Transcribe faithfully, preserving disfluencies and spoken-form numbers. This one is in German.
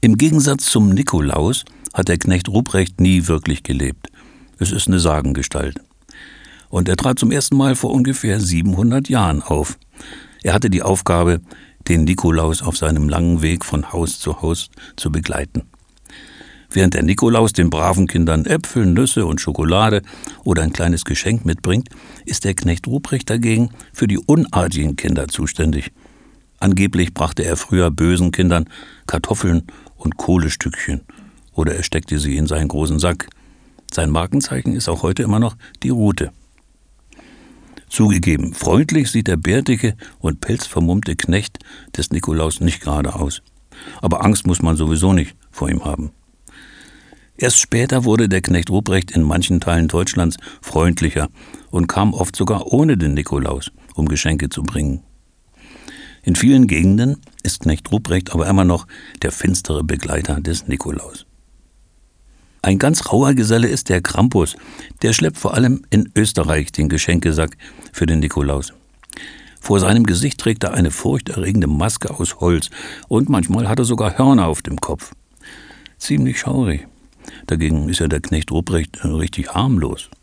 Im Gegensatz zum Nikolaus hat der Knecht Ruprecht nie wirklich gelebt. Es ist eine Sagengestalt. Und er trat zum ersten Mal vor ungefähr siebenhundert Jahren auf. Er hatte die Aufgabe, den Nikolaus auf seinem langen Weg von Haus zu Haus zu begleiten. Während der Nikolaus den braven Kindern Äpfel, Nüsse und Schokolade oder ein kleines Geschenk mitbringt, ist der Knecht Ruprecht dagegen für die unartigen Kinder zuständig. Angeblich brachte er früher bösen Kindern Kartoffeln und Kohlestückchen oder er steckte sie in seinen großen Sack. Sein Markenzeichen ist auch heute immer noch die Rute. Zugegeben, freundlich sieht der bärtige und pelzvermummte Knecht des Nikolaus nicht gerade aus. Aber Angst muss man sowieso nicht vor ihm haben. Erst später wurde der Knecht Ruprecht in manchen Teilen Deutschlands freundlicher und kam oft sogar ohne den Nikolaus, um Geschenke zu bringen. In vielen Gegenden ist Knecht Ruprecht aber immer noch der finstere Begleiter des Nikolaus. Ein ganz rauer Geselle ist der Krampus. Der schleppt vor allem in Österreich den Geschenkesack für den Nikolaus. Vor seinem Gesicht trägt er eine furchterregende Maske aus Holz und manchmal hat er sogar Hörner auf dem Kopf. Ziemlich schaurig. Dagegen ist ja der Knecht Ruprecht richtig harmlos.